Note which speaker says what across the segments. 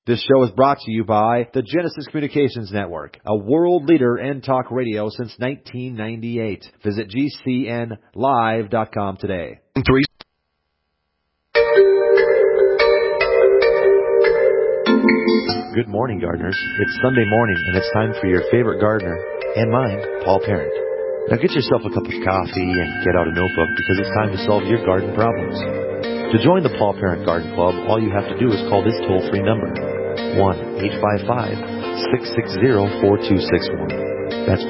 Speaker 1: This show is brought to you by the Genesis Communications Network, a world leader in talk radio since 1998. Visit GCNlive.com today. Good morning, gardeners. It's Sunday morning, and it's time for your favorite gardener, and mine, Paul Parent. Now get yourself a cup of coffee and get out a notebook because it's time to solve your garden problems. To join the Paul Parent Garden Club, all you have to do is call this toll-free number, 1-855-660-4261. That's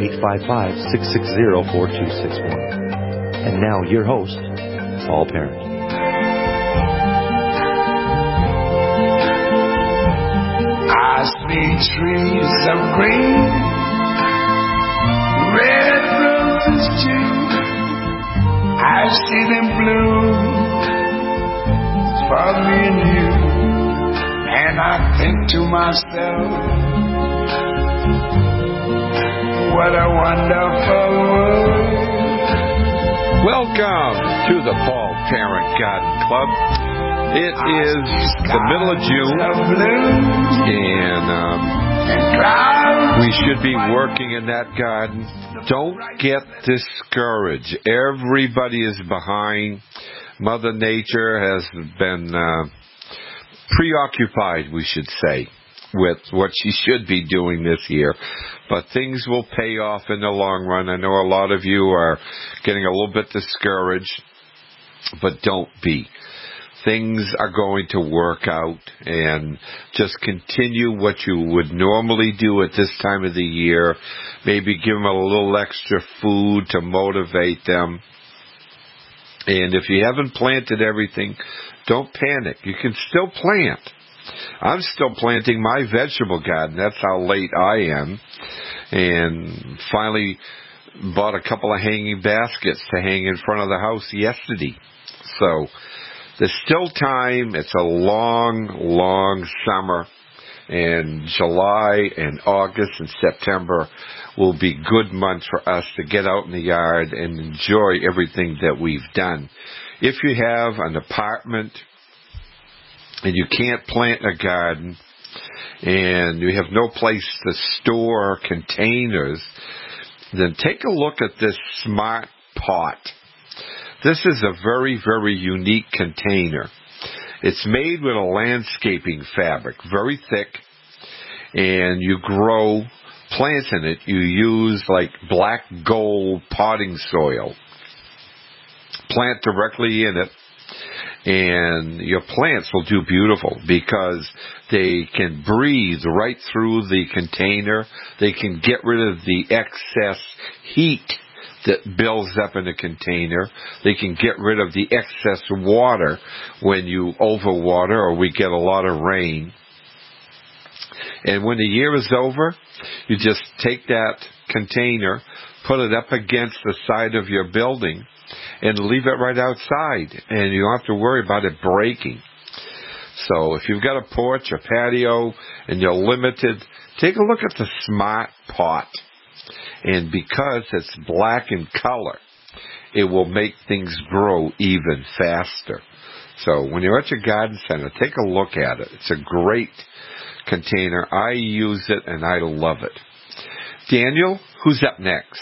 Speaker 1: 1-855-660-4261. And now your host, Paul Parent.
Speaker 2: I see trees of green, red roses too. I see them bloom for me and you. And I think to myself, what a wonderful world.
Speaker 3: Welcome to the Paul Parent Garden Club. It is the middle of June, and we should be working in that garden. Don't get discouraged. Everybody is behind. Mother Nature has been preoccupied, we should say, with what she should be doing this year. But things will pay off in the long run. I know a lot of you are getting a little bit discouraged, but don't be. Things are going to work out, and just continue what you would normally do at this time of the year. Maybe give them a little extra food to motivate them. And if you haven't planted everything, don't panic. You can still plant. I'm still planting my vegetable garden. That's how late I am. And finally bought a couple of hanging baskets to hang in front of the house yesterday. So there's still time. It's a long, long summer. And July and August and September will be good months for us to get out in the yard and enjoy everything that we've done. If you have an apartment and you can't plant a garden and you have no place to store containers, then take a look at this Smart Pot. This is a very, very unique container. It's made with a landscaping fabric, very thick, and you grow plants in it. You use like black gold potting soil. Plant directly in it, and your plants will do beautiful because they can breathe right through the container. They can get rid of the excess heat that builds up in the container. They can get rid of the excess water when you overwater or we get a lot of rain. And when the year is over, you just take that container, put it up against the side of your building, and leave it right outside. And you don't have to worry about it breaking. So if you've got a porch, a patio, and you're limited, take a look at the Smart Pot. And because it's black in color, it will make things grow even faster. So when you're at your garden center, take a look at it. It's a great container. I use it and I love it. Daniel, who's up next?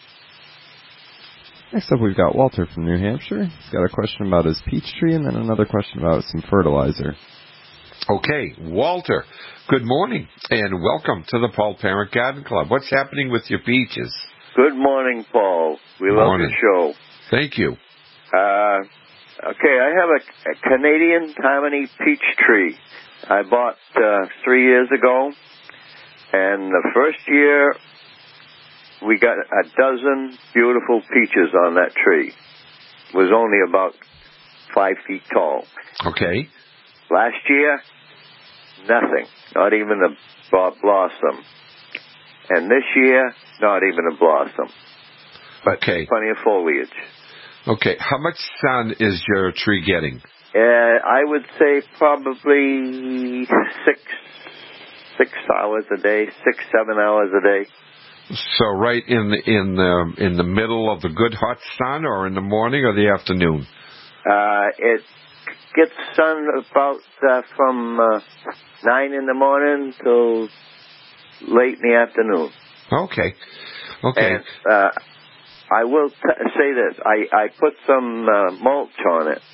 Speaker 4: Next up, we've got Walter from New Hampshire. He's got a question about his peach tree and then another question about some fertilizer.
Speaker 3: Okay, Walter, good morning and welcome to the Paul Parent Garden Club. What's happening with your peaches?
Speaker 5: Good morning, Paul. We love your show.
Speaker 3: Thank you.
Speaker 5: Okay, I have a Canadian Harmony peach tree I bought 3 years ago, and the first year we got a dozen beautiful peaches on that tree. It was only about 5 feet tall.
Speaker 3: Okay.
Speaker 5: Last year, nothing, not even a blossom. And this year, not even a blossom. But plenty of foliage.
Speaker 3: Okay, how much sun is your tree getting?
Speaker 5: I would say probably 6 hours a day, 6-7 hours a day.
Speaker 3: So right in the middle of the good hot sun, or in the morning or the afternoon?
Speaker 5: It gets sun about from 9 in the morning till late in the afternoon.
Speaker 3: Okay.
Speaker 5: And I will say this. I put some mulch on it,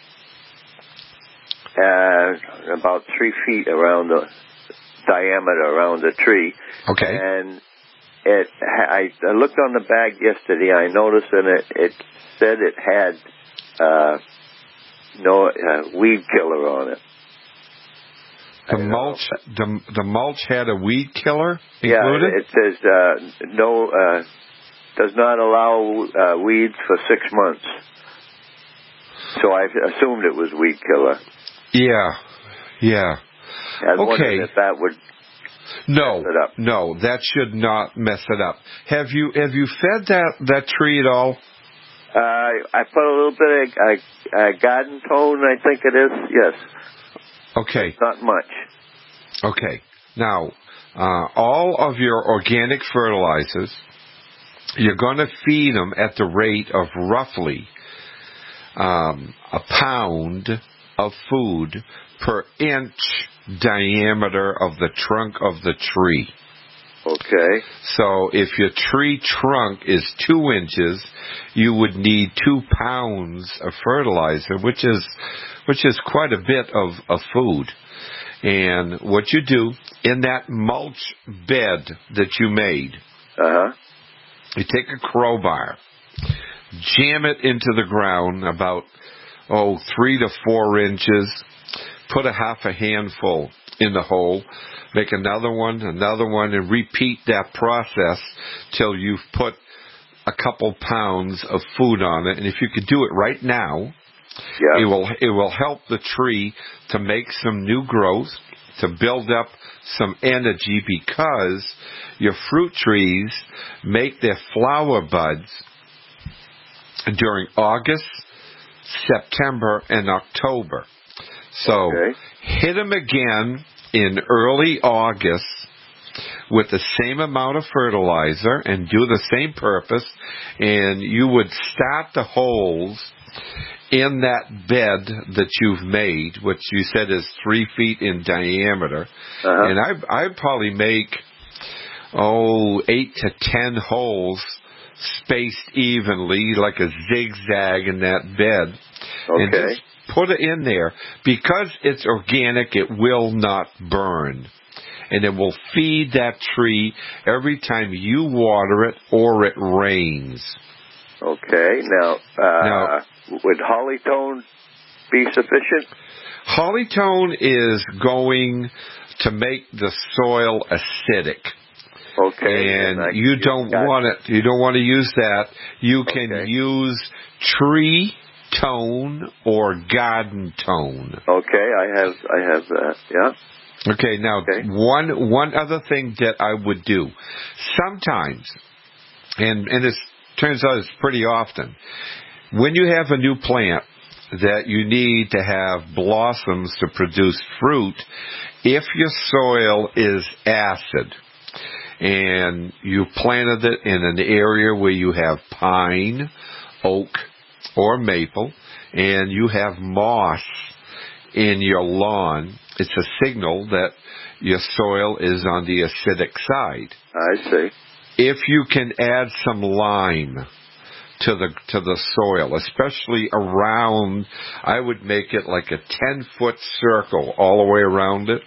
Speaker 5: about 3 feet around the diameter around the tree.
Speaker 3: Okay.
Speaker 5: And I looked on the bag yesterday. I noticed and it said it had no weed killer on it.
Speaker 3: The mulch had a weed killer included?
Speaker 5: Yeah, it says no, does not allow weeds for 6 months. So I assumed it was weed killer.
Speaker 3: Yeah.
Speaker 5: I was wondering if that would mess it up.
Speaker 3: No, that should not mess it up. Have you fed that tree at all?
Speaker 5: I put a little bit of garden tone, I think it is. Yes.
Speaker 3: Okay.
Speaker 5: Not much.
Speaker 3: Okay. Now, all of your organic fertilizers, you're going to feed them at the rate of roughly a pound of food per inch diameter of the trunk of the tree.
Speaker 5: Okay.
Speaker 3: So if your tree trunk is 2 inches, you would need 2 pounds of fertilizer, which is quite a bit of food. And what you do in that mulch bed that you made, you take a crowbar, jam it into the ground about 3 to 4 inches, put a half a handful in the hole, make another one, and repeat that process till you've put a couple pounds of food on it. And if you could do it right now, it will help the tree to make some new growth, to build up some energy, because your fruit trees make their flower buds during August, September, and October. So hit them again in early August with the same amount of fertilizer and do the same purpose, and you would start the holes in that bed that you've made, which you said is 3 feet in diameter. And I'd probably make 8 to 10 holes spaced evenly like a zigzag in that bed. And just put it in there. Because it's organic, it will not burn. And it will feed that tree every time you water it or it rains. Okay.
Speaker 5: Now would Hollytone be sufficient?
Speaker 3: Hollytone is going to make the soil acidic. And you don't want to use that. You can use tree tone or garden tone.
Speaker 5: Okay, I have that. Yeah.
Speaker 3: Okay, now one other thing that I would do sometimes, and it turns out it's pretty often, when you have a new plant that you need to have blossoms to produce fruit, if your soil is acid and you planted it in an area where you have pine, oak, or maple, and you have moss in your lawn, it's a signal that your soil is on the acidic side.
Speaker 5: I see.
Speaker 3: If you can add some lime to the soil, especially around, I would make it like a 10-foot circle all the way around it.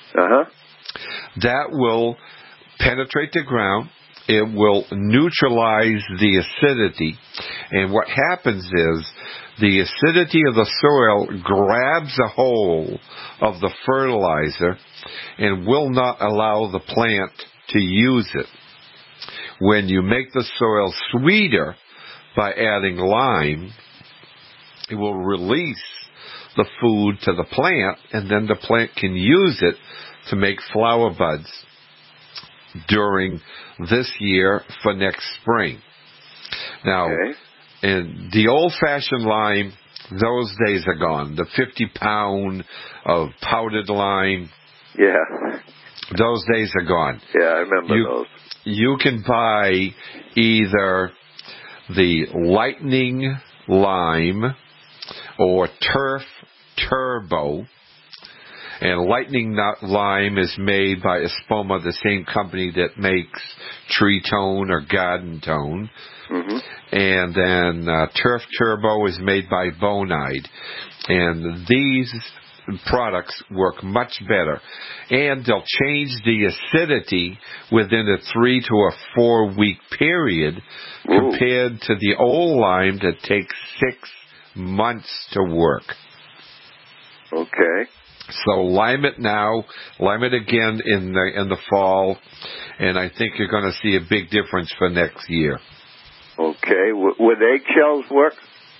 Speaker 3: That will penetrate the ground. It will neutralize the acidity. And what happens is the acidity of the soil grabs a hold of the fertilizer and will not allow the plant to use it. When you make the soil sweeter by adding lime, it will release the food to the plant, and then the plant can use it to make flower buds during this year for next spring. Now, in the old-fashioned lime, those days are gone. The 50-pound of powdered lime, those days are gone.
Speaker 5: Yeah, I remember those.
Speaker 3: You can buy either the lightning lime or turf Turbo. And Lightning Nut Lime is made by Espoma, the same company that makes Tree Tone or Garden Tone.
Speaker 5: Mm-hmm.
Speaker 3: And then Turf Turbo is made by Bonide. And these products work much better. And they'll change the acidity within a 3 to a 4 week period compared to the old lime that takes 6 months to work.
Speaker 5: Okay.
Speaker 3: So lime it now, lime it again in the fall, and I think you're going to see a big difference for next year.
Speaker 5: Okay. Would eggshells work?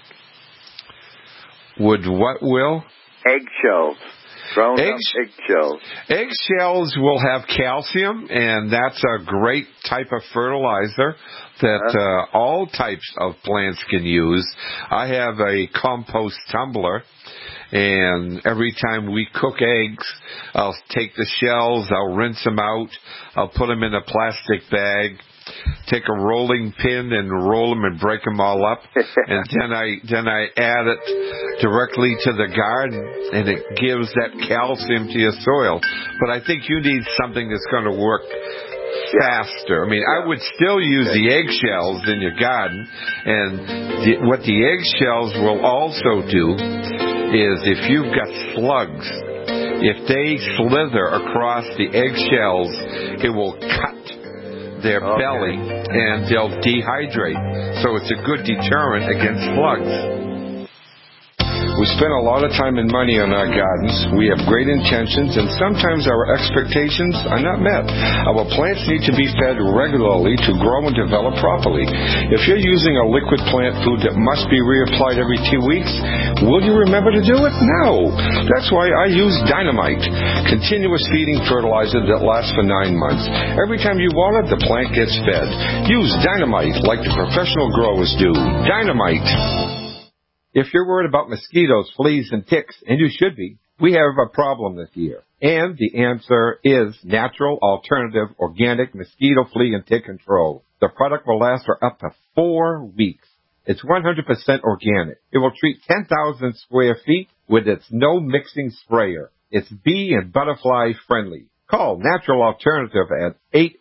Speaker 3: Would what, Will?
Speaker 5: Eggshells. Ground up eggshells.
Speaker 3: Eggshells will have calcium, and that's a great type of fertilizer that all types of plants can use. I have a compost tumbler, and every time we cook eggs, I'll take the shells, I'll rinse them out, I'll put them in a plastic bag, take a rolling pin and roll them and break them all up, and then I add it directly to the garden, and it gives that calcium to your soil. But I think you need something that's going to work faster. I mean, I would still use the eggshells in your garden, and what the eggshells will also do is if you've got slugs, if they slither across the eggshells, it will cut their belly and they'll dehydrate. So it's a good deterrent against slugs.
Speaker 6: We spend a lot of time and money on our gardens. We have great intentions, and sometimes our expectations are not met. Our plants need to be fed regularly to grow and develop properly. If you're using a liquid plant food that must be reapplied every 2 weeks, will you remember to do it? No. That's why I use Dynamite, continuous feeding fertilizer that lasts for 9 months. Every time you water, the plant gets fed. Use Dynamite like the professional growers do. Dynamite.
Speaker 7: If you're worried about mosquitoes, fleas, and ticks, and you should be, we have a problem this year. And the answer is natural, alternative, organic mosquito, flea, and tick control. The product will last for up to 4 weeks. It's 100% organic. It will treat 10,000 square feet with its no-mixing sprayer. It's bee and butterfly friendly. Call Natural Alternative at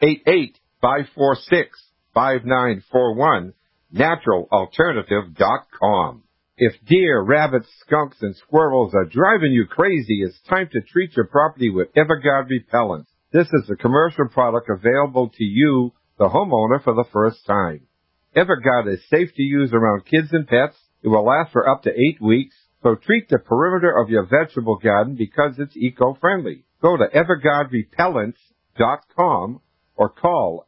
Speaker 7: 888-546-5941, naturalalternative.com. If deer, rabbits, skunks, and squirrels are driving you crazy, it's time to treat your property with Everguard Repellent. This is a commercial product available to you, the homeowner, for the first time. Everguard is safe to use around kids and pets. It will last for up to 8 weeks, so treat the perimeter of your vegetable garden because it's eco-friendly. Go to EverguardRepellents.com or call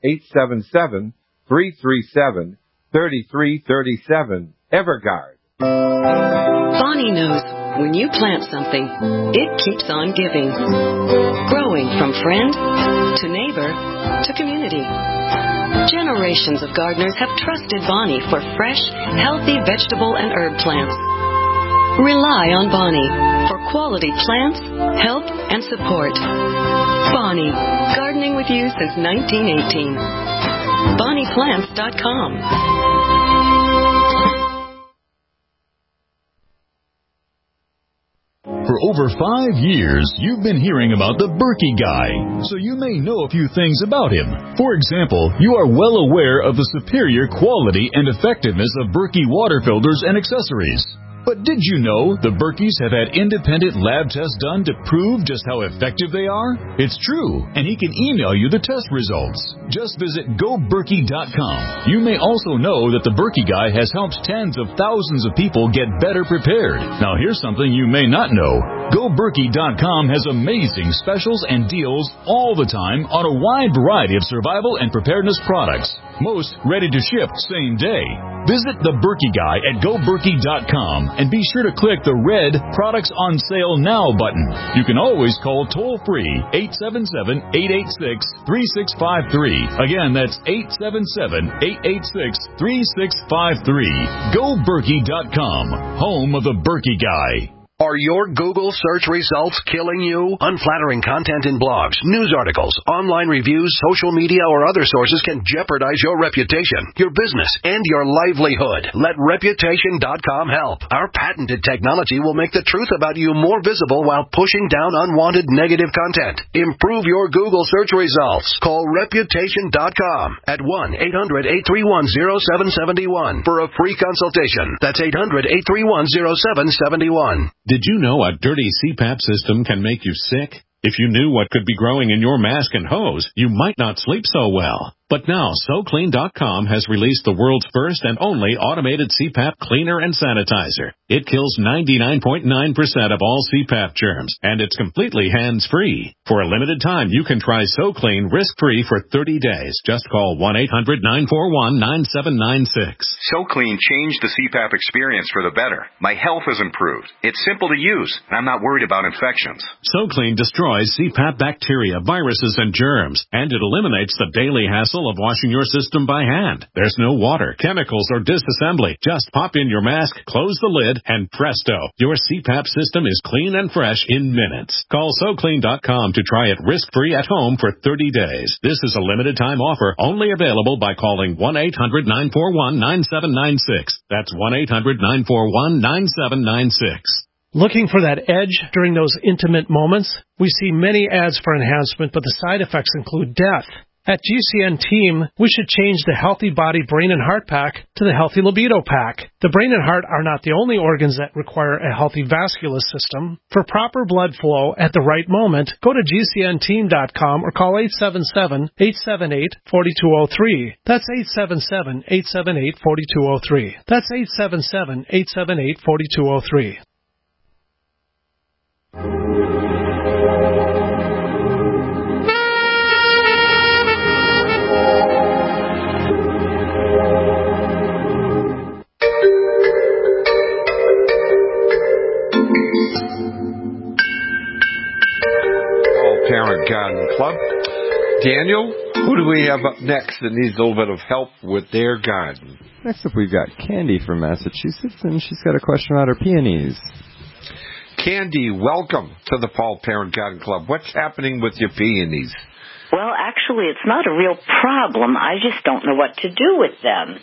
Speaker 7: 877-337-3337. Everguard.
Speaker 8: Bonnie knows when you plant something, it keeps on giving, growing from friend to neighbor to community. Generations of gardeners have trusted Bonnie for fresh, healthy vegetable and herb plants. Rely on Bonnie for quality plants, help, and support. Bonnie, gardening with you since 1918. BonniePlants.com.
Speaker 9: For over 5 years, you've been hearing about the Berkey Guy, so you may know a few things about him. For example, you are well aware of the superior quality and effectiveness of Berkey water filters and accessories. But did you know the Berkeys have had independent lab tests done to prove just how effective they are? It's true, and he can email you the test results. Just visit GoBerkey.com. You may also know that the Berkey Guy has helped tens of thousands of people get better prepared. Now here's something you may not know. GoBerkey.com has amazing specials and deals all the time on a wide variety of survival and preparedness products. Most ready to ship same day. Visit the Berkey Guy at GoBerkey.com and be sure to click the red Products on Sale Now button. You can always call toll-free 877-886-3653. Again, that's 877-886-3653. GoBerkey.com, home of the Berkey Guy.
Speaker 10: Are your Google search results killing you? Unflattering content in blogs, news articles, online reviews, social media, or other sources can jeopardize your reputation, your business, and your livelihood. Let Reputation.com help. Our patented technology will make the truth about you more visible while pushing down unwanted negative content. Improve your Google search results. Call Reputation.com at 1-800-831-0771 for a free consultation. That's 800-831-0771.
Speaker 11: Did you know a dirty CPAP system can make you sick? If you knew what could be growing in your mask and hose, you might not sleep so well. But now, SoClean.com has released the world's first and only automated CPAP cleaner and sanitizer. It kills 99.9% of all CPAP germs, and it's completely hands-free. For a limited time, you can try SoClean risk-free for 30 days. Just call 1-800-941-9796.
Speaker 12: SoClean changed the CPAP experience for the better. My health has improved. It's simple to use, and I'm not worried about infections.
Speaker 11: SoClean destroys CPAP bacteria, viruses, and germs, and it eliminates the daily hassle of washing your system by hand. There's no water, chemicals, or disassembly. Just pop in your mask, close the lid, and presto, your CPAP system is clean and fresh in minutes. Call SoClean.com to try it risk-free at home for 30 days. This is a limited-time offer only available by calling 1-800-941-9796. That's 1-800-941-9796.
Speaker 13: Looking for that edge during those intimate moments? We see many ads for enhancement, but the side effects include death. At GCN Team, we should change the Healthy Body, Brain, and Heart Pack to the Healthy Libido Pack. The brain and heart are not the only organs that require a healthy vascular system. For proper blood flow at the right moment, go to GCNteam.com or call 877-878-4203. That's 877-878-4203. That's 877-878-4203.
Speaker 3: Parent Garden Club. Daniel, who do we have up next that needs a little bit of help with their garden?
Speaker 4: Next up, we've got Candy from Massachusetts, and she's got a question about her peonies.
Speaker 3: Candy, welcome to the Paul Parent Garden Club. What's happening with your peonies?
Speaker 14: Well, actually, it's not a real problem. I just don't know what to do with them.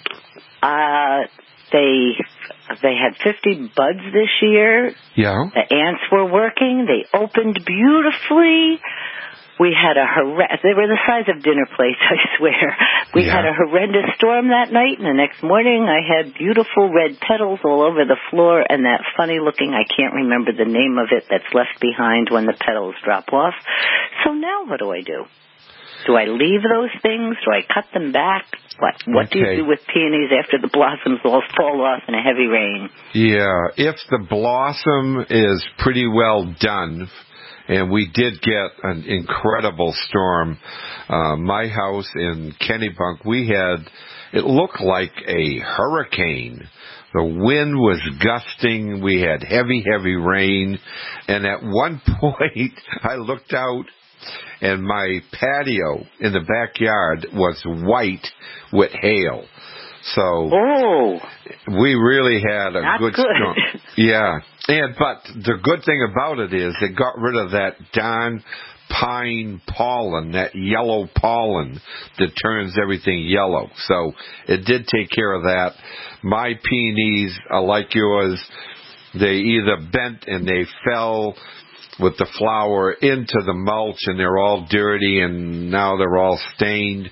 Speaker 14: They had 50 buds this year.
Speaker 3: Yeah.
Speaker 14: The ants were working. They opened beautifully. We had they were the size of dinner plates, I swear. We had a horrendous storm that night, and the next morning I had beautiful red petals all over the floor and that funny looking, I can't remember the name of it, that's left behind when the petals drop off. So now what do I do? Do I leave those things? Do I cut them back? What do you do with peonies after the blossoms all fall off in a heavy rain?
Speaker 3: Yeah, if the blossom is pretty well done, and we did get an incredible storm. My house in Kennebunk, it looked like a hurricane. The wind was gusting. We had heavy, heavy rain. And at one point, I looked out, and my patio in the backyard was white with hail. So we really had a good storm. Yeah. But the good thing about it is it got rid of that darn pine pollen, that yellow pollen that turns everything yellow. So it did take care of that. My peonies are like yours. They either bent and they fell with the flower into the mulch and they're all dirty and now they're all stained,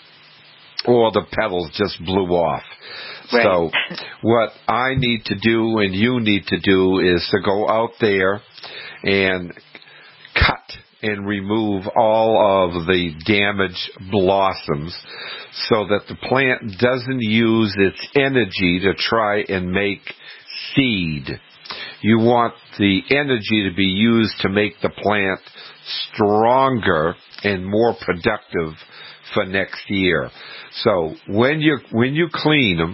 Speaker 3: or the petals just blew off. Right. So what I need to do and you need to do is to go out there and cut and remove all of the damaged blossoms so that the plant doesn't use its energy to try and make seed. You want the energy to be used to make the plant stronger and more productive for next year. So when you clean them,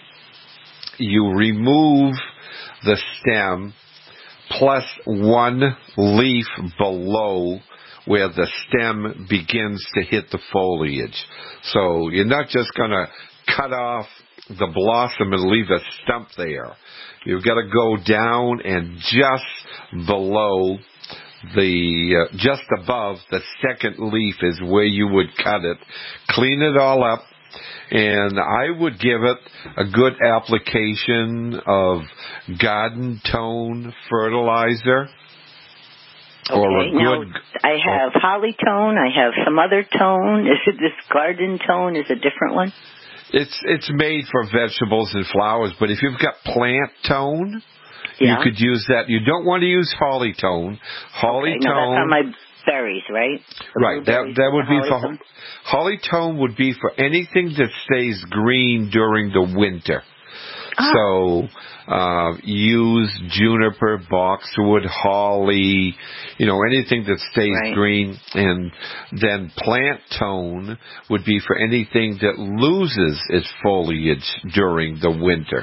Speaker 3: you remove the stem plus one leaf below where the stem begins to hit the foliage. So you're not just going to cut off the blossom and leave a stump there. You've got to go down and just below just above the second leaf is where you would cut it. Clean it all up. And I would give it a good application of Garden Tone fertilizer. Or
Speaker 14: okay, now I have Holly Tone. I have some other tone. Is it this Garden Tone? Is a different one?
Speaker 3: It's made for vegetables and flowers, but if you've got Plant Tone, you could use that. You don't want to use Holly Tone. Holly Tone.
Speaker 14: No, that's on my berries, right?
Speaker 3: Right. That would be for Holly Tone would be for anything that stays green during the winter. So use juniper, boxwood, holly, anything that stays green. And then Plant Tone would be for anything that loses its foliage during the winter.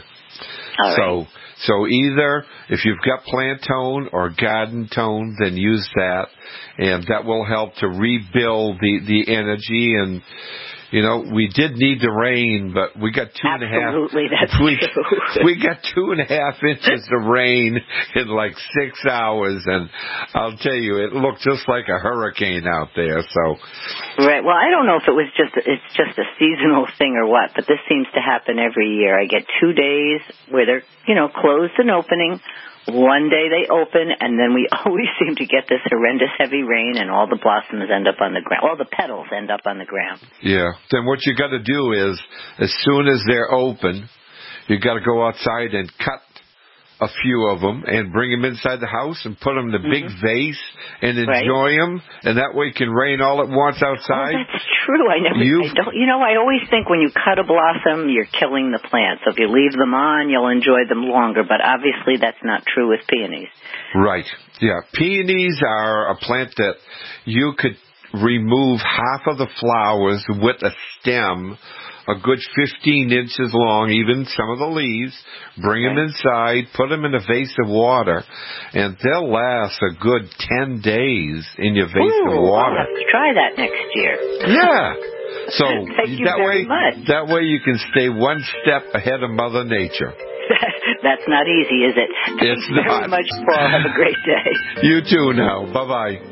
Speaker 3: So either if you've got Plant Tone or Garden Tone, then use that, and that will help to rebuild the energy. And we did need the rain, but we got 2.5.
Speaker 14: Absolutely, that's true.
Speaker 3: We got 2.5 inches of rain in like 6 hours, and I'll tell you, it looked just like a hurricane out there. So,
Speaker 14: right. Well, I don't know if it's just a seasonal thing or what, but this seems to happen every year. I get 2 days where they're closed and opening. One day they open, and then we always seem to get this horrendous heavy rain, and all the blossoms end up on the ground. All the petals end up on the ground.
Speaker 3: Yeah. Then what you got to do is, as soon as they're open, you got to go outside and cut a few of them and bring them inside the house and put them in a big vase and enjoy them, and that way it can rain all at once outside.
Speaker 14: Oh, that's true. I always think when you cut a blossom, you're killing the plant. So if you leave them on, you'll enjoy them longer, but obviously that's not true with peonies.
Speaker 3: Right. Yeah. Peonies are a plant that you could remove half of the flowers with a stem, a good 15 inches long, even some of the leaves, bring them inside, put them in a vase of water, and they'll last a good 10 days in your vase of water.
Speaker 14: I'll have to try that next year.
Speaker 3: Yeah. So
Speaker 14: Thank you very much.
Speaker 3: That way you can stay one step ahead of Mother Nature.
Speaker 14: That's not easy, is it? Thanks very much, Paul. Have a great day.
Speaker 3: You too now. Bye-bye.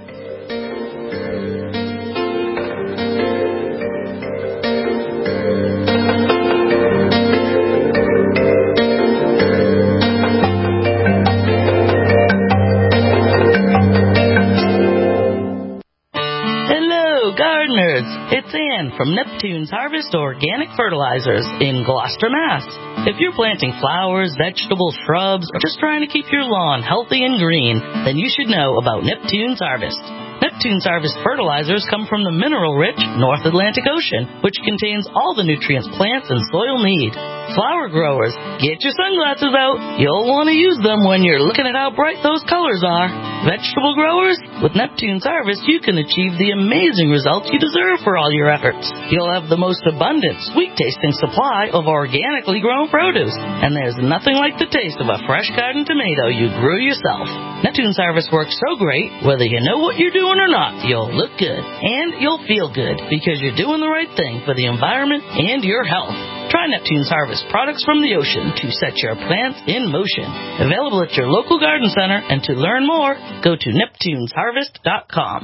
Speaker 15: It's Ann from Neptune's Harvest Organic Fertilizers in Gloucester, Mass. If you're planting flowers, vegetables, shrubs, or just trying to keep your lawn healthy and green, then you should know about Neptune's Harvest. Neptune's Harvest fertilizers come from the mineral-rich North Atlantic Ocean, which contains all the nutrients plants and soil need. Flower growers, get your sunglasses out. You'll want to use them when you're looking at how bright those colors are. Vegetable growers, with Neptune's Harvest, you can achieve the amazing results you deserve for all your efforts. You'll have the most abundant, sweet-tasting supply of organically grown produce, and there's nothing like the taste of a fresh garden tomato you grew yourself. Neptune's Harvest works so great, whether you know what you're doing or not, you'll look good, and you'll feel good, because you're doing the right thing for the environment and your health. Try Neptune's Harvest products from the ocean to set your plants in motion. Available at your local garden center, and to learn more, go to neptunesharvest.com.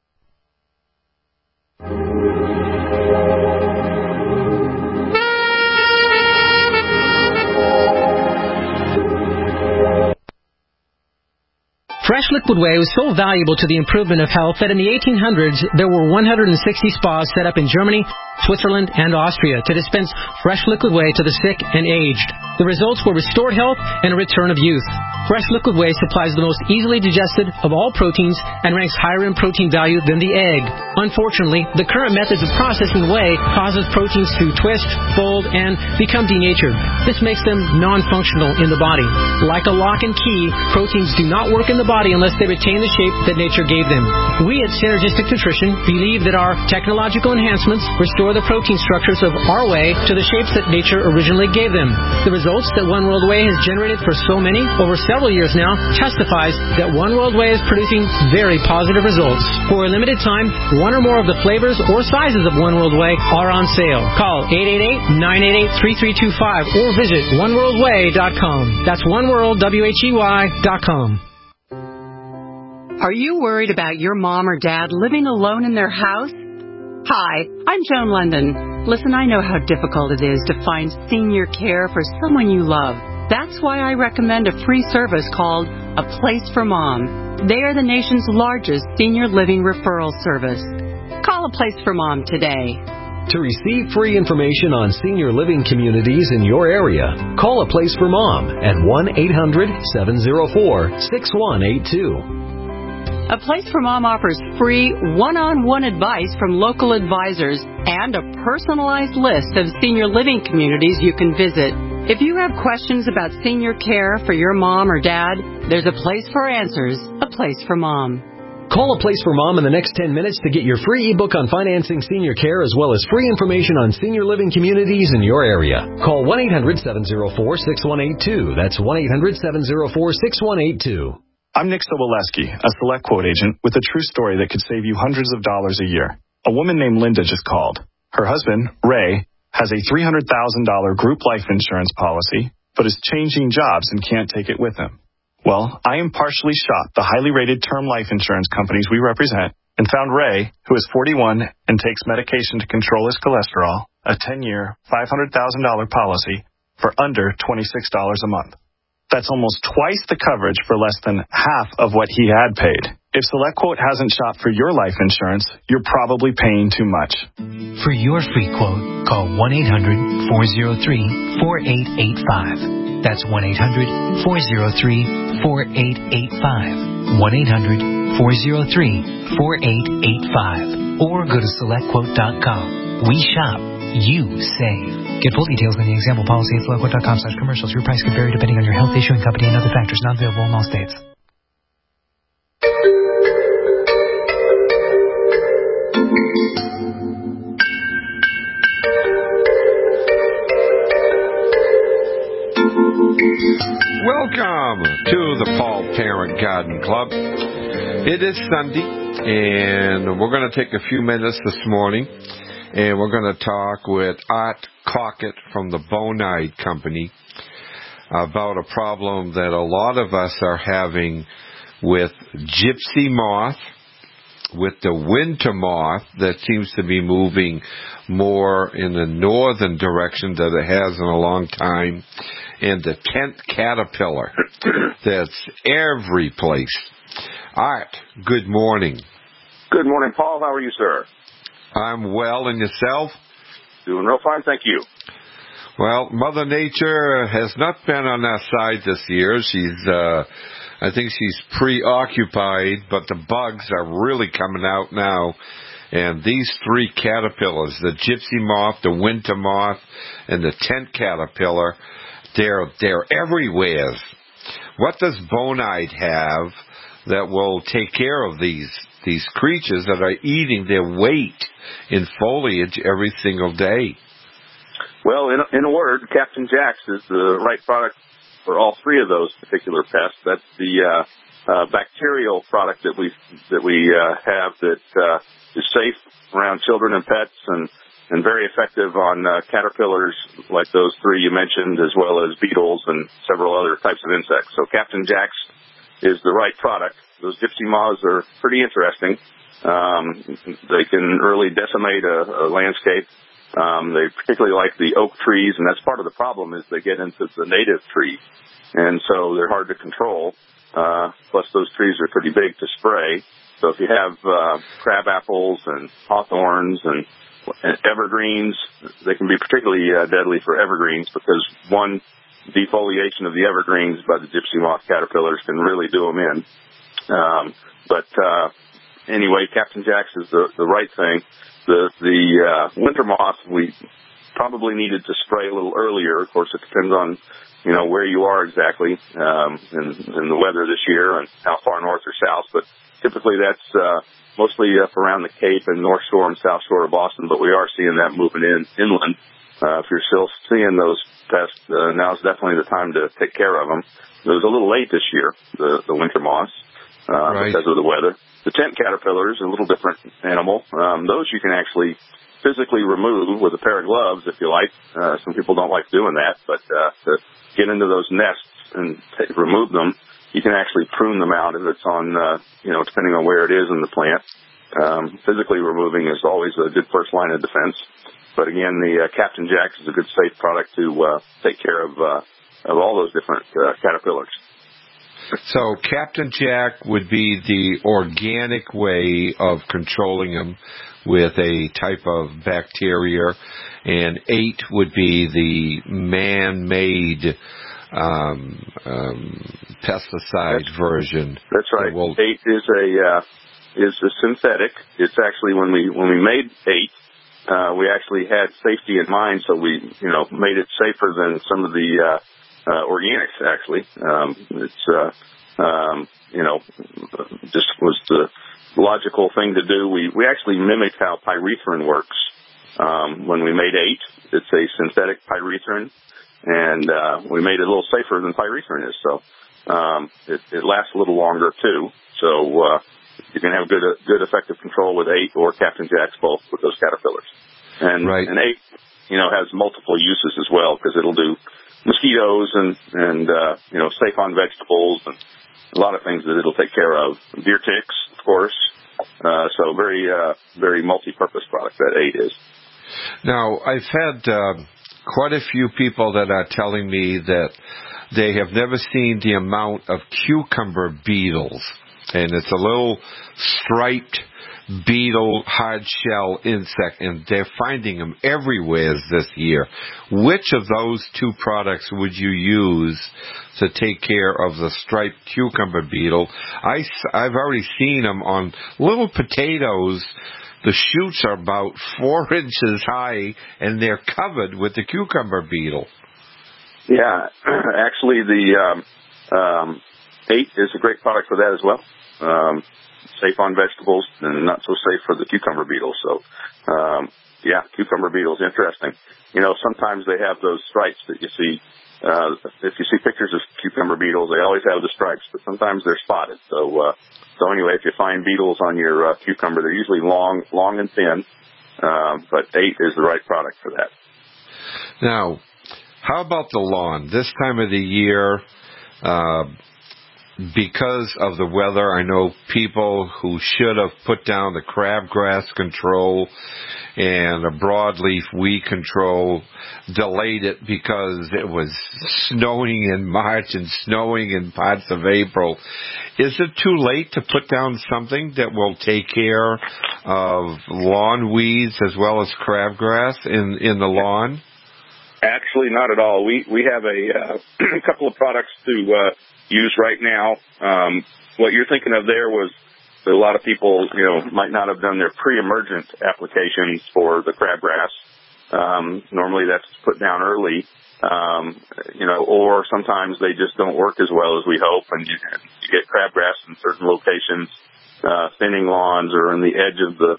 Speaker 16: Fresh Liquid Whey was so valuable to the improvement of health that in the 1800s, there were 160 spas set up in Germany, Switzerland, and Austria to dispense fresh liquid whey to the sick and aged. The results were restored health and a return of youth. Fresh Liquid Whey supplies the most easily digested of all proteins and ranks higher in protein value than the egg. Unfortunately, the current methods of processing whey causes proteins to twist, fold, and become denatured. This makes them non-functional in the body. Like a lock and key, proteins do not work in the body unless they retain the shape that nature gave them. We at Synergistic Nutrition believe that our technological enhancements restore restore the protein structures of our whey to the shapes that nature originally gave them. The results that One World Whey has generated for so many over several years now testifies that One World Whey is producing very positive results. For a limited time, one or more of the flavors or sizes of One World Whey are on sale. Call 888-988-3325 or visit oneworldwhey.com. That's oneworldwhey.com.
Speaker 17: Are you worried about your mom or dad living alone in their house? Hi, I'm Joan London. Listen, I know how difficult it is to find senior care for someone you love. That's why I recommend a free service called A Place for Mom. They are the nation's largest senior living referral service. Call A Place for Mom today.
Speaker 18: To receive free information on senior living communities in your area, call A Place for Mom at 1-800-704-6182.
Speaker 17: A Place for Mom offers free one-on-one advice from local advisors and a personalized list of senior living communities you can visit. If you have questions about senior care for your mom or dad, there's a place for answers, A Place for Mom.
Speaker 18: Call A Place for Mom in the next 10 minutes to get your free ebook on financing senior care as well as free information on senior living communities in your area. Call 1-800-704-6182. That's 1-800-704-6182.
Speaker 19: I'm Nick Sobolewski, a Select Quote agent with a true story that could save you hundreds of dollars a year. A woman named Linda just called. Her husband, Ray, has a $300,000 group life insurance policy, but is changing jobs and can't take it with him. Well, I impartially shopped the highly rated term life insurance companies we represent and found Ray, who is 41 and takes medication to control his cholesterol, a 10-year, $500,000 policy for under $26 a month. That's almost twice the coverage for less than half of what he had paid. If SelectQuote hasn't shopped for your life insurance, you're probably paying too much.
Speaker 20: For your free quote, call 1-800-403-4885. That's 1-800-403-4885. 1-800-403-4885. Or go to SelectQuote.com. We shop. You save. Get full details in the example policy at SelectQuote.com/commercials. Your price could vary depending on your health, issuing company, and other factors not available in all states.
Speaker 3: Welcome to the Paul Parent Garden Club. It is Sunday, and we're going to take a few minutes this morning, and we're going to talk with Art Cockett from the Bonide Company about a problem that a lot of us are having with gypsy moth, with the winter moth that seems to be moving more in the northern direction than it has in a long time, and the tent caterpillar that's every place. Art, good morning.
Speaker 21: Good morning, Paul. How are you, sir?
Speaker 3: I'm well, and yourself?
Speaker 21: Doing real fine, thank you.
Speaker 3: Well, Mother Nature has not been on our side this year. I think she's preoccupied, but the bugs are really coming out now. And these three caterpillars, the gypsy moth, the winter moth, and the tent caterpillar, they're everywhere. What does Bonide have that will take care of these creatures that are eating their weight in foliage every single day?
Speaker 21: Well, in a word, Captain Jack's is the right product for all three of those particular pests. That's the bacterial product that we have that is safe around children and pets and very effective on caterpillars like those three you mentioned, as well as beetles and several other types of insects. So Captain Jack's is the right product. Those gypsy moths are pretty interesting. They can really decimate a landscape. They particularly like the oak trees, and that's part of the problem is they get into the native trees, and so they're hard to control. Plus, those trees are pretty big to spray. So if you have crab apples and hawthorns and evergreens, they can be particularly deadly for evergreens because one defoliation of the evergreens by the gypsy moth caterpillars can really do them in. Anyway, Captain Jack's is the right thing. The winter moth we probably needed to spray a little earlier. Of course, it depends on where you are exactly in the weather this year and how far north or south. But typically that's mostly up around the Cape and North Shore and South Shore of Boston. But we are seeing that moving inland. If you're still seeing those pests, now's definitely the time to take care of them. It was a little late this year, the winter moths, because of the weather. The tent caterpillar is a little different animal. Those you can actually physically remove with a pair of gloves if you like. Some people don't like doing that, but to get into those nests and remove them, you can actually prune them out if it's on, depending on where it is in the plant. Physically removing is always a good first line of defense. But again, the Captain Jack's is a good safe product to take care of all those different caterpillars.
Speaker 3: So Captain Jack would be the organic way of controlling them with a type of bacteria, and 8 would be the man-made pesticide version.
Speaker 21: That's right. 8 is a synthetic. It's actually when we made 8, we actually had safety in mind, so we made it safer than some of the organics. Actually, just was the logical thing to do. We actually mimicked how pyrethrin works. When we made 8, it's a synthetic pyrethrin, and we made it a little safer than pyrethrin is. So it lasts a little longer too. So you can have good effective control with 8 or Captain Jack's both with those caterpillars. And 8, has multiple uses as well, because it'll do mosquitoes and safe on vegetables and a lot of things that it'll take care of. Deer ticks, of course. So very, very multi-purpose product that 8 is.
Speaker 3: Now, I've had quite a few people that are telling me that they have never seen the amount of cucumber beetles, and it's a little striped beetle hard shell insect, and they're finding them everywhere this year. Which of those two products would you use to take care of the striped cucumber beetle? I've already seen them on little potatoes. The shoots are about 4 inches high, and they're covered with the cucumber beetle.
Speaker 21: Yeah, actually the 8 is a great product for that as well. Safe on vegetables and not so safe for the cucumber beetle. So, cucumber beetle is interesting. Sometimes they have those stripes that you see. If you see pictures of cucumber beetles, they always have the stripes, but sometimes they're spotted. So anyway, if you find beetles on your cucumber, they're usually long and thin. But 8 is the right product for that.
Speaker 3: Now, how about the lawn? This time of the year, because of the weather, I know people who should have put down the crabgrass control and a broadleaf weed control delayed it because it was snowing in March and snowing in parts of April. Is it too late to put down something that will take care of lawn weeds as well as crabgrass in the lawn?
Speaker 21: Actually, not at all. We have a couple of products to use right now. What you're thinking of there was that a lot of people, might not have done their pre-emergent applications for the crabgrass. Normally that's put down early, or sometimes they just don't work as well as we hope, and you get crabgrass in certain locations, thinning lawns or in the edge of the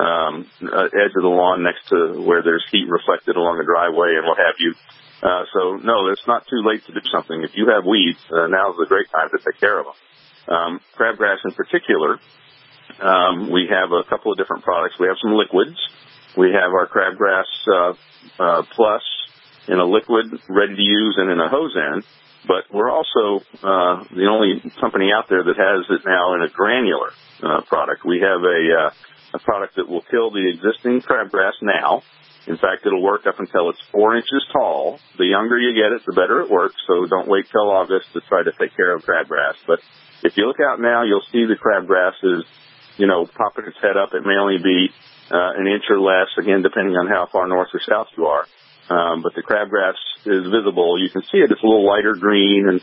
Speaker 21: lawn next to where there's heat reflected along a driveway and what have you. So no, it's not too late to do something. If you have weeds, now's a great time to take care of them. Crabgrass in particular, we have a couple of different products. We have some liquids. We have our Crabgrass Plus in a liquid, ready to use, and in a hose end. But we're also the only company out there that has it now in a granular product. We have a product that will kill the existing crabgrass now. In fact, it'll work up until it's 4 inches tall. The younger you get it, the better it works, so don't wait till August to try to take care of crabgrass. But if you look out now, you'll see the crabgrass is, popping its head up. It may only be an inch or less, again, depending on how far north or south you are. But the crabgrass is visible. You can see it. It's a little lighter green, and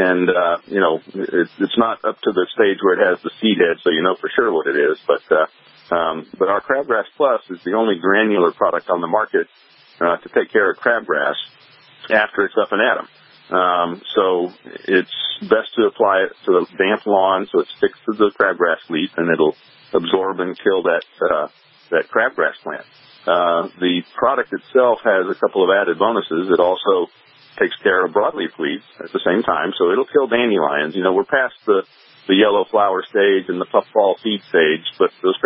Speaker 21: it's not up to the stage where it has the seed head, so you know for sure what it is. But our Crabgrass Plus is the only granular product on the market to take care of crabgrass after it's up and at 'em. So it's best to apply it to the damp lawn so it sticks to the crabgrass leaf and it'll absorb and kill that crabgrass plant. The product itself has a couple of added bonuses. It also takes care of broadleaf weeds at the same time, so it'll kill dandelions. You know, we're past the yellow flower stage and the puffball seed stage, but those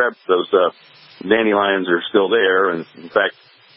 Speaker 21: dandelions are still there, and in fact,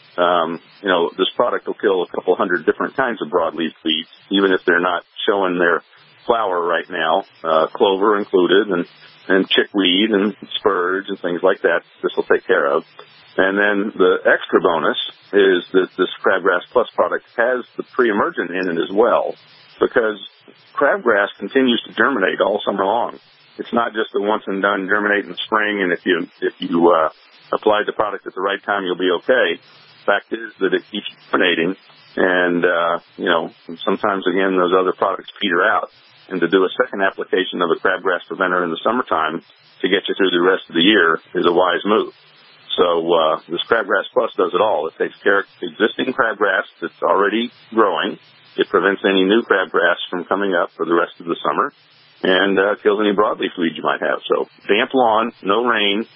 Speaker 21: you know, this product will kill a couple hundred different kinds of broadleaf weeds, even if they're not showing their flower right now, clover included, and chickweed and spurge and things like that. This will take care of. And then the extra bonus is that this Crabgrass Plus product has the pre-emergent in it as well, because crabgrass continues to germinate all summer long. It's not just a once and done germinate in the spring, and if you apply the product at the right time, you'll be okay. Fact is that it keeps germinating, and you know, sometimes again those other products peter out, and to do a second application of a crabgrass preventer in the summertime to get you through the rest of the year is a wise move. So this Crabgrass Plus does it all. It takes care of existing crabgrass that's already growing. It prevents any new crabgrass from coming up for the rest of the summer, and kills any broadleaf weeds you might have. So damp lawn, no rain,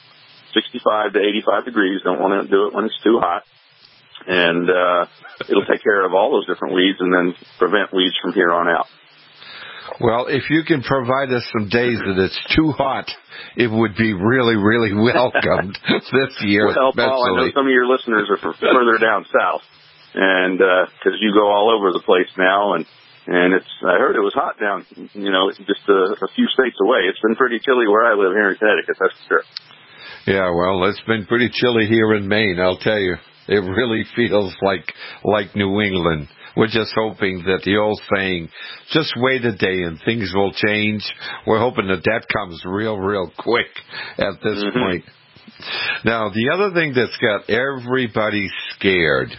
Speaker 21: 65 to 85 degrees. Don't want to do it when it's too hot. And it'll take care of all those different weeds and then prevent weeds from here on out.
Speaker 3: Well, if you can provide us some days that it's too hot, it would be really, really welcomed this year.
Speaker 21: Well, Paul, I know some of your listeners are from further down south, and because you go all over the place now, and I heard it was hot down, you know, just a few states away. It's been pretty chilly where I live here in Connecticut, that's for sure. Yeah, well, it's been pretty chilly here in Maine, I'll tell you. It really feels like New England. We're just hoping that the old saying, just wait a day and things will change. We're hoping that comes real quick at this point. Now, the other thing that's got everybody scared,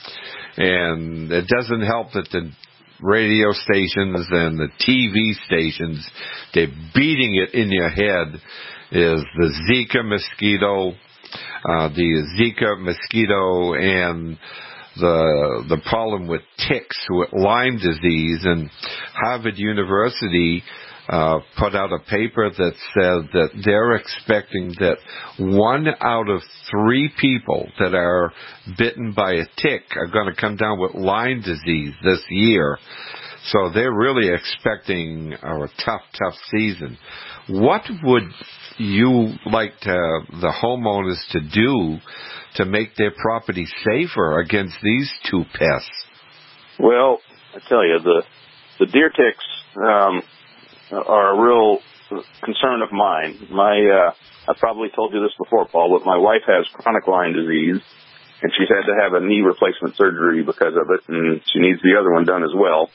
Speaker 21: and it doesn't help that the radio stations and the TV stations, they're beating it in your head, is the Zika mosquito. The Zika mosquito and the problem with ticks with Lyme disease, and Harvard University put out a paper that said that they're expecting that 1 out of 3 people that are bitten by a tick are going to come down with Lyme disease this year. So they're really expecting a tough season. What would you like the homeowners to do to make their property safer against these two pests? Well, I tell you, the deer ticks are a real concern of mine. I probably told you this before, Paul, but my wife has chronic Lyme disease, and she's had to have a knee replacement surgery because of it, and she needs the other one done as well.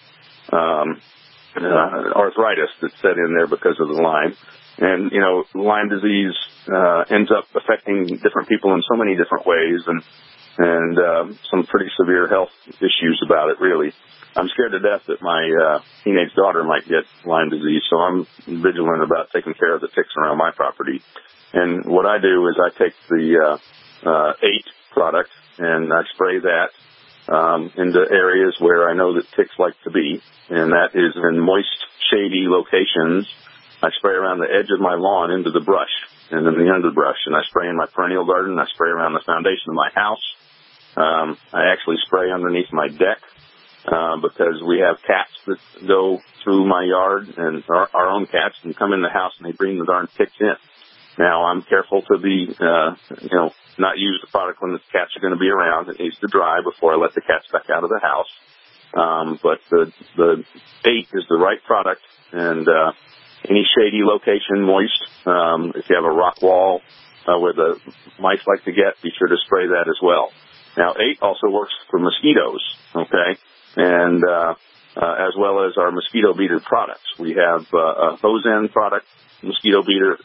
Speaker 21: Arthritis that's set in there because of the Lyme. And, you know, Lyme disease ends up affecting different people in so many different ways, and some pretty severe health issues about it, really. I'm scared to death that my teenage daughter might get Lyme disease, so I'm vigilant about taking care of the ticks around my property. And what I do is I take the 8 product and I spray that into areas where I know that ticks like to be, and that is in moist, shady locations. I spray around the edge of my lawn into the brush and in the underbrush, and I spray in my perennial garden. I spray around the foundation of my house. I actually spray underneath my deck because we have cats that go through my yard, and our own cats, and come in the house and they bring the darn ticks in. Now, I'm careful to be, not use the product when the cats are going to be around. It needs to dry before I let the cats back out of the house. But the 8 is the right product, and any shady location, moist, if you have a rock wall where the mice like to get, be sure to spray that as well. Now, 8 also works for mosquitoes, okay, and as well as our mosquito beater products. We have a Hosen product, mosquito beater,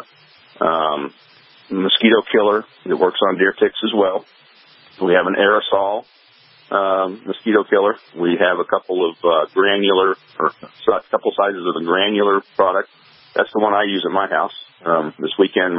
Speaker 21: mosquito killer that works on deer ticks as well. We have an aerosol mosquito killer. We have a couple of granular, or a couple sizes of the granular product. That's the one I use at my house. This weekend,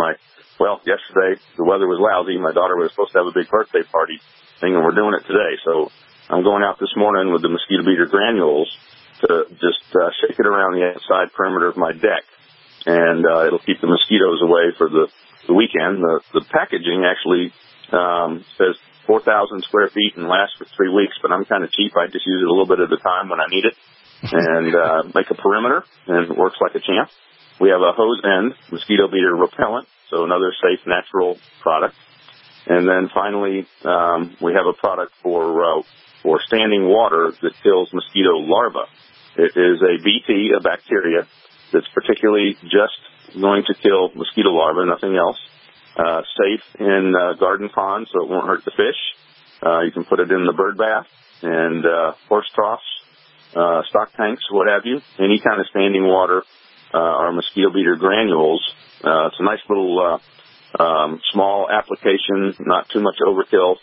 Speaker 21: yesterday, the weather was lousy. My daughter was supposed to have a big birthday party thing, and we're doing it today. So I'm going out this morning with the mosquito beater granules to just shake it around the outside perimeter of my deck, and it'll keep the mosquitoes away for the weekend. The packaging actually says 4,000 square feet and lasts for 3 weeks, but I'm kind of cheap. I just use it a little bit at a time when I need it, and make a perimeter, and it works like a champ. We have a hose end mosquito beater repellent, so another safe, natural product. And then finally, we have a product for standing water that kills mosquito larvae. It is a BT, a bacteria, that's particularly just going to kill mosquito larvae, nothing else. Safe in garden ponds, so it won't hurt the fish. You can put it in the bird bath and horse troughs, stock tanks, what have you. Any kind of standing water, our mosquito beater granules. It's a nice little small application, not too much overkill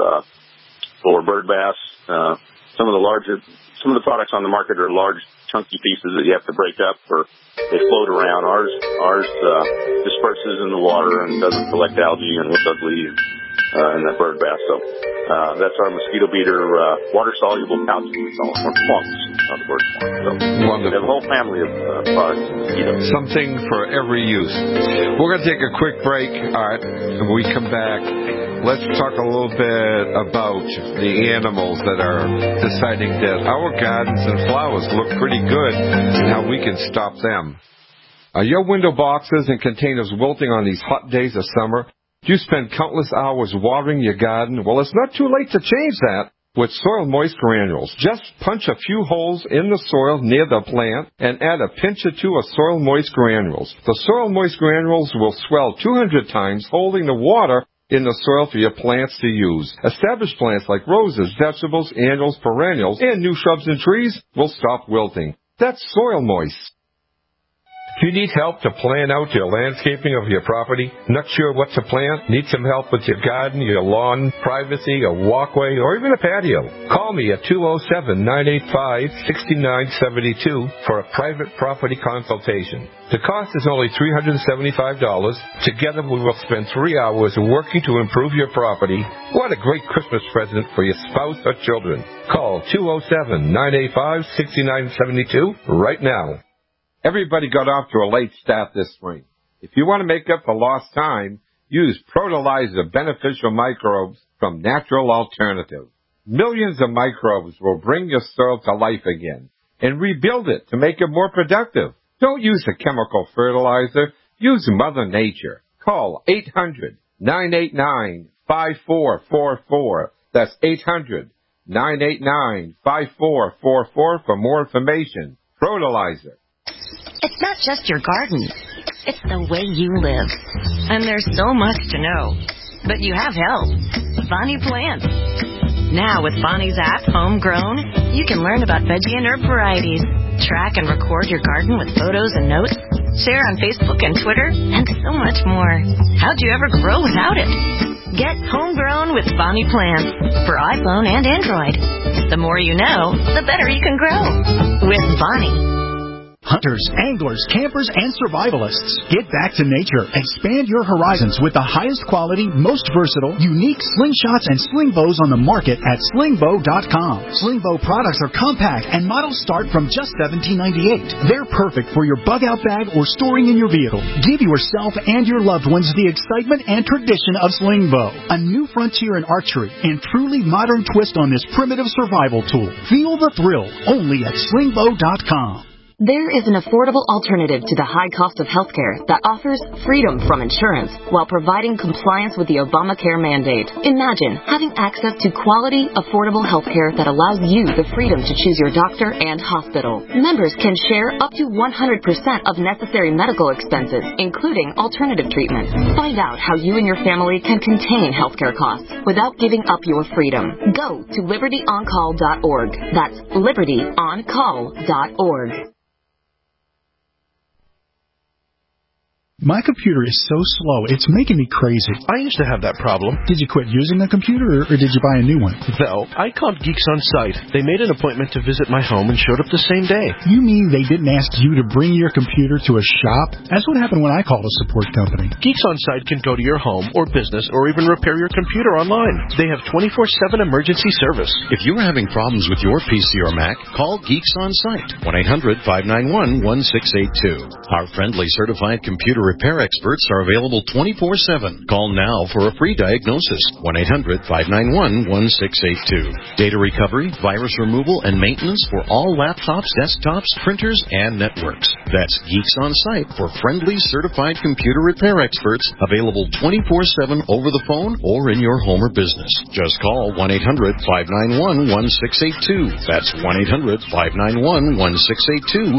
Speaker 21: for bird baths. Some of the products on the market are large, chunky pieces that you have to break up, or they float around. Ours disperses in the water and doesn't collect algae and looks ugly in that bird bath. So that's our mosquito beater water-soluble pouch, we call it, or plunks, not the word plunk. So we have a whole family of products in mosquitoes.
Speaker 3: Something for every use. We're going to take a quick break. All right, when we come back, let's talk a little bit about the animals that are deciding that our gardens and flowers look pretty good and how we can stop them. Are your window boxes and containers wilting on these hot days of summer? Do you spend countless hours watering your garden? Well, it's not too late to change that with Soil Moist Granules. Just punch a few holes in the soil near the plant and add a pinch or two of Soil Moist Granules. The Soil Moist Granules will swell 200 times, holding the water in the soil for your plants to use. Established plants like roses, vegetables, annuals, perennials, and new shrubs and trees will stop wilting. That's Soil Moist.
Speaker 7: If you need help to plan out your landscaping of your property, not sure what to plant, need some help with your garden, your lawn, privacy, a walkway, or even a patio, call me at 207-985-6972 for a private property consultation. The cost is only $375. Together we will spend 3 hours working to improve your property. What a great Christmas present for your spouse or children. Call 207-985-6972 right now. Everybody got off to a late start this spring. If you want to make up for lost time, use Protolizer beneficial microbes from Natural Alternative. Millions of microbes will bring your soil to life again and rebuild it to make it more productive. Don't use a chemical fertilizer. Use Mother Nature. Call 800-989-5444. That's 800-989-5444 for more information. Protolizer.
Speaker 1: It's not just your garden. It's the way you live. And there's so much to know. But you have help. Bonnie Plants. Now with Bonnie's app, Homegrown, you can learn about veggie and herb varieties, track and record your garden with photos and notes, share on Facebook and Twitter, and so much more. How'd you ever grow without it? Get Homegrown with Bonnie Plants for iPhone and Android. The more you know, the better you can grow. With Bonnie.
Speaker 22: Hunters, anglers, campers, and survivalists. Get back to nature. Expand your horizons with the highest quality, most versatile, unique slingshots and sling bows on the market at slingbow.com. Slingbow products are compact and models start from just $17.98. They're perfect for your bug-out bag or storing in your vehicle. Give yourself and your loved ones the excitement and tradition of Slingbow. A new frontier in archery and truly modern twist on this primitive survival tool. Feel the thrill only at slingbow.com.
Speaker 23: There is an affordable alternative to the high cost of healthcare that offers freedom from insurance while providing compliance with the Obamacare mandate. Imagine having access to quality, affordable healthcare that allows you the freedom to choose your doctor and hospital. Members can share up to 100% of necessary medical expenses, including alternative treatments. Find out how you and your family can contain healthcare costs without giving up your freedom. Go to libertyoncall.org. That's libertyoncall.org.
Speaker 22: My computer is so slow, it's making me crazy.
Speaker 2: I used to have that problem.
Speaker 22: Did you quit using the computer, or did you buy a new one?
Speaker 2: No, I called Geeks On Site. They made an appointment to visit my home and showed up the same day.
Speaker 22: You mean they didn't ask you to bring your computer to a shop? That's what happened when I called a support company.
Speaker 2: Geeks On Site can go to your home or business or even repair your computer online. They have 24/7 emergency service.
Speaker 5: If you're having problems with your PC or Mac, call Geeks On Site, 1-800-591-1682. Our friendly certified computer repair experts are available 24/7. Call now for a free diagnosis, 1-800-591-1682. Data recovery, virus removal, and maintenance for all laptops, desktops, printers, and networks. That's Geeks On Site for friendly certified computer repair experts, available 24/7 over the phone or in your home or business. Just call 1-800-591-1682. That's 1-800-591-1682,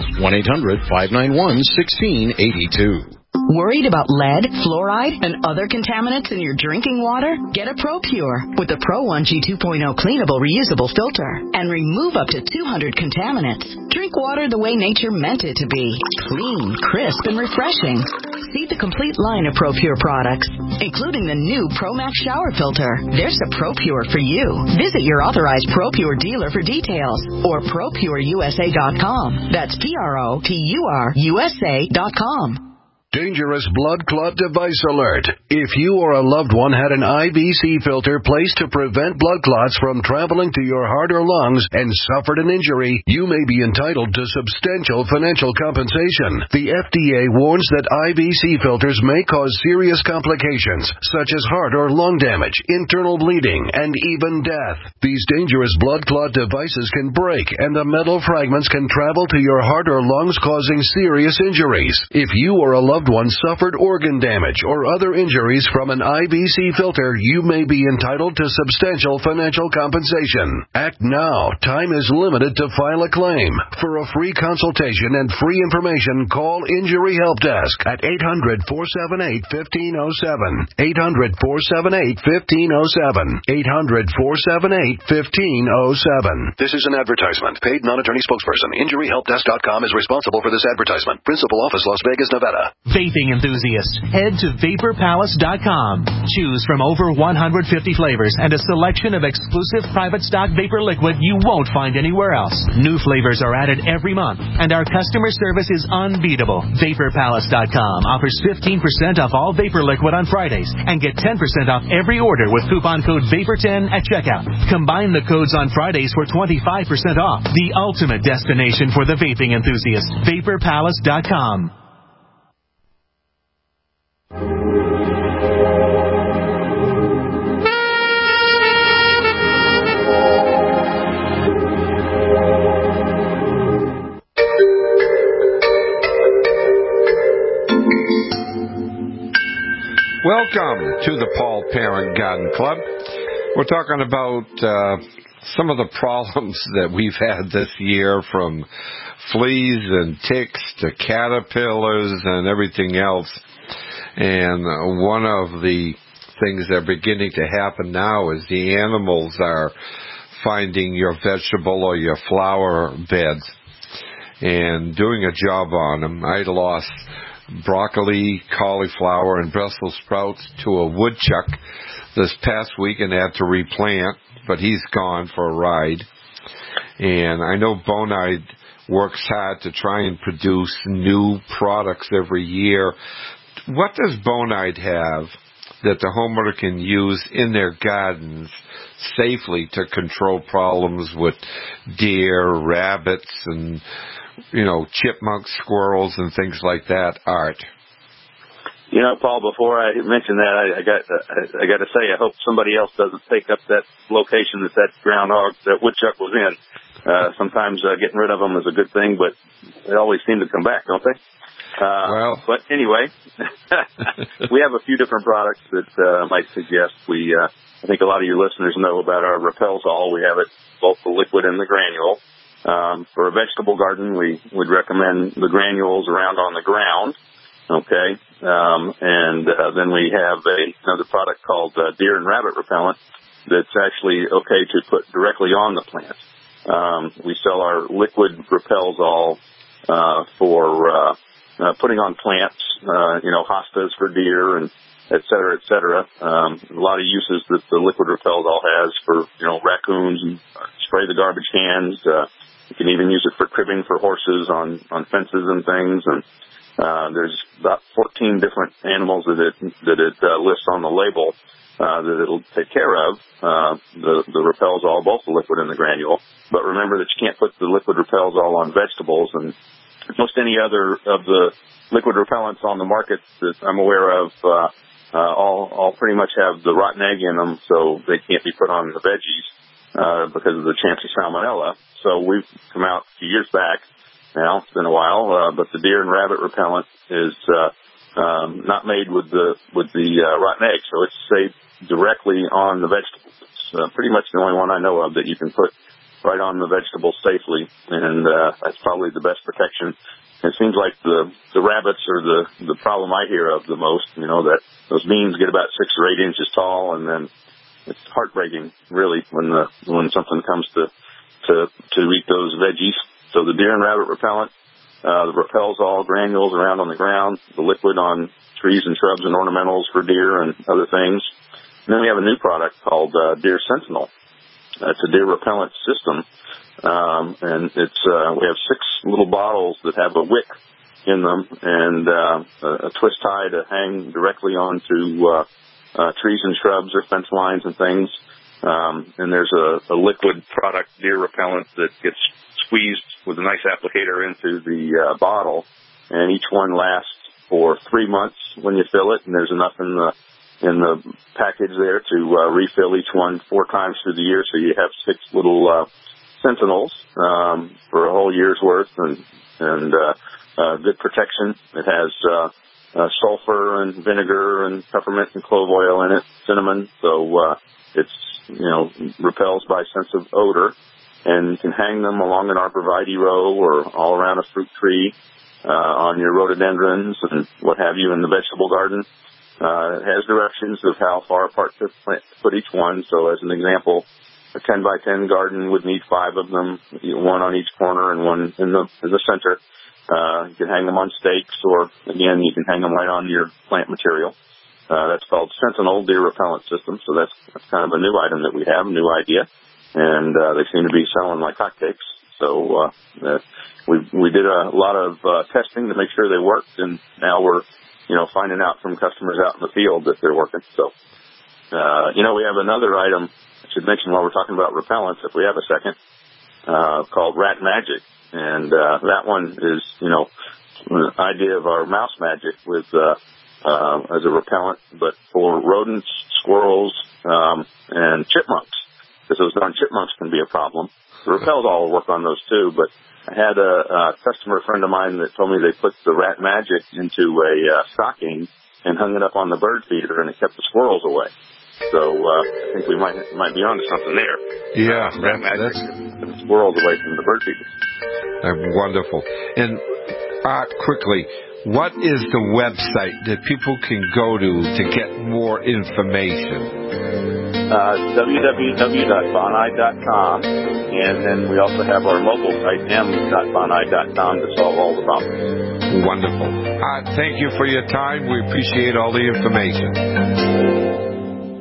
Speaker 5: 1-800-591-1682.
Speaker 6: Worried about lead, fluoride, and other contaminants in your drinking water? Get a ProPure with the Pro1 G2.0 cleanable reusable filter and remove up to 200 contaminants. Drink water the way nature meant it to be. Clean, crisp, and refreshing. See the complete line of ProPure products, including the new ProMax shower filter. There's a ProPure for you. Visit your authorized ProPure dealer for details or ProPureUSA.com. That's ProPureUSA.com.
Speaker 10: Dangerous blood clot device alert. If you or a loved one had an IVC filter placed to prevent blood clots from traveling to your heart or lungs and suffered an injury, you may be entitled to substantial financial compensation. The FDA warns that IVC filters may cause serious complications, such as heart or lung damage, internal bleeding, and even death. These dangerous blood clot devices can break, and the metal fragments can travel to your heart or lungs, causing serious injuries. If you or a loved one suffered organ damage or other injuries from an IVC filter, you may be entitled to substantial financial compensation. Act now. Time is limited to file a claim. For a free consultation and free information, call Injury Help Desk at 800-478-1507. 800-478-1507. 800-478-1507. This is an advertisement. Paid non-attorney spokesperson. InjuryHelpDesk.com is responsible for this advertisement. Principal office, Las Vegas, Nevada.
Speaker 24: Vaping enthusiasts, head to VaporPalace.com. Choose from over 150 flavors and a selection of exclusive private stock vapor liquid you won't find anywhere else. New flavors are added every month, and our customer service is unbeatable. VaporPalace.com offers 15% off all vapor liquid on Fridays and get 10% off every order with coupon code VAPOR10 at checkout. Combine the codes on Fridays for 25% off. The ultimate destination for the vaping enthusiast. VaporPalace.com.
Speaker 3: Welcome to the Paul Parent Garden Club. We're talking about some of the problems that we've had this year, from fleas and ticks to caterpillars and everything else. And one of the things that are beginning to happen now is the animals are finding your vegetable or your flower beds and doing a job on them. I lost broccoli, cauliflower, and Brussels sprouts to a woodchuck this past week and had to replant, but he's gone for a ride. And I know Bonide works hard to try and produce new products every year. What does Bonide have that the homeowner can use in their gardens safely to control problems with deer, rabbits, and chipmunks, squirrels, and things like that? Art.
Speaker 21: Paul, before I mention that, I got to say, I hope somebody else doesn't take up that location that groundhog, that woodchuck was in. Sometimes getting rid of them is a good thing, but they always seem to come back, don't they? But anyway, we have a few different products that I might suggest. I think a lot of your listeners know about our Repel-Zol. We have it both the liquid and the granule. For a vegetable garden, we would recommend the granules around on the ground. Okay. Then we have another product called deer and rabbit repellent that's actually okay to put directly on the plant. We sell our liquid Repel-Zol for putting on plants, hostas for deer and et cetera, et cetera. A lot of uses that the liquid Repels-All has for, raccoons and spray the garbage cans. You can even use it for cribbing for horses on fences and things. And there's about 14 different animals that it lists on the label that it'll take care of. The Repels-All, both the liquid and the granule. But remember that you can't put the liquid Repels-All on vegetables, and most any other of the liquid repellents on the market that I'm aware of all pretty much have the rotten egg in them, so they can't be put on the veggies because of the chance of salmonella. So we've come out a few years back. Now it's been a while, but the deer and rabbit repellent is not made with the rotten egg, so it's safe directly on the vegetables. It's pretty much the only one I know of that you can put right on the vegetables safely, and that's probably the best protection. It seems like the rabbits are the problem I hear of the most. That those beans get about 6 or 8 inches tall, and then it's heartbreaking, really, when something comes to eat those veggies. So the deer and rabbit repellent, the Repels-All granules around on the ground, the liquid on trees and shrubs and ornamentals for deer and other things. And then we have a new product called Deer Sentinel. It's a deer repellent system, and we have 6 little bottles that have a wick in them and a twist tie to hang directly onto trees and shrubs or fence lines and things. And there's a liquid product, deer repellent, that gets squeezed with a nice applicator into the bottle, and each one lasts for 3 months when you fill it, and there's enough in the package there to refill each one 4 times through the year, so you have 6 little Sentinels for a whole year's worth, and good protection. It has sulfur and vinegar and peppermint and clove oil in it, cinnamon, so it's repels by sense of odor. And you can hang them along an arborvitae row or all around a fruit tree, on your rhododendrons and what have you in the vegetable garden. It has directions of how far apart to put each one. So as an example, a 10 by 10 garden would need 5 of them, one on each corner and one in the center. You can hang them on stakes, or again, you can hang them right on your plant material. That's called Sentinel Deer Repellent System. So that's kind of a new item that we have, a new idea. And they seem to be selling like hotcakes. So we did a lot of testing to make sure they worked, and now we're finding out from customers out in the field that they're working. So we have another item I should mention while we're talking about repellents, if we have a second, called Rat Magic, and that one is the idea of our Mouse Magic with as a repellent, but for rodents, squirrels, and chipmunks. Because those darn chipmunks can be a problem. The Repels-All will work on those too, but I had a customer friend of mine that told me they put the Rat Magic into a stocking and hung it up on the bird feeder, and it kept the squirrels away. So I think we might be onto something there.
Speaker 3: Yeah,
Speaker 21: Rat Magic kept the squirrels away from the bird feeders.
Speaker 3: Wonderful. And quickly, what is the website that people can go to get more information?
Speaker 21: www.boni.com, and then we also have our mobile site, m.boni.com, to solve all the problems.
Speaker 3: Wonderful. Thank you for your time. We appreciate all the information.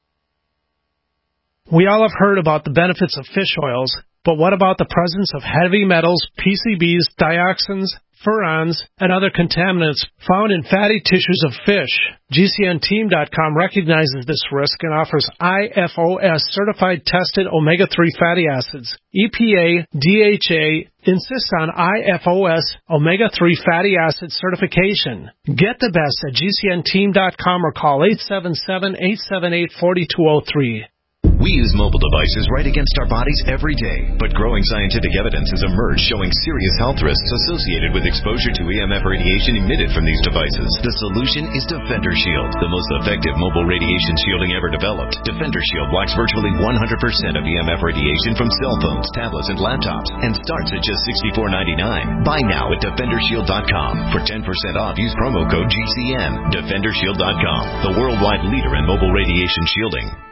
Speaker 13: We all have heard about the benefits of fish oils, but what about the presence of heavy metals, PCBs, dioxins, furans, and other contaminants found in fatty tissues of fish? GCNteam.com recognizes this risk and offers IFOS certified tested omega-3 fatty acids. EPA DHA insists on IFOS omega-3 fatty acid certification. Get the best at GCNteam.com or call 877-878-4203.
Speaker 5: We use mobile devices right against our bodies every day, but growing scientific evidence has emerged showing serious health risks associated with exposure to EMF radiation emitted from these devices. The solution is Defender Shield, the most effective mobile radiation shielding ever developed. Defender Shield blocks virtually 100% of EMF radiation from cell phones, tablets, and laptops, and starts at just $64.99. Buy now at DefenderShield.com. For 10% off, use promo code GCN. DefenderShield.com, the worldwide leader in mobile radiation shielding.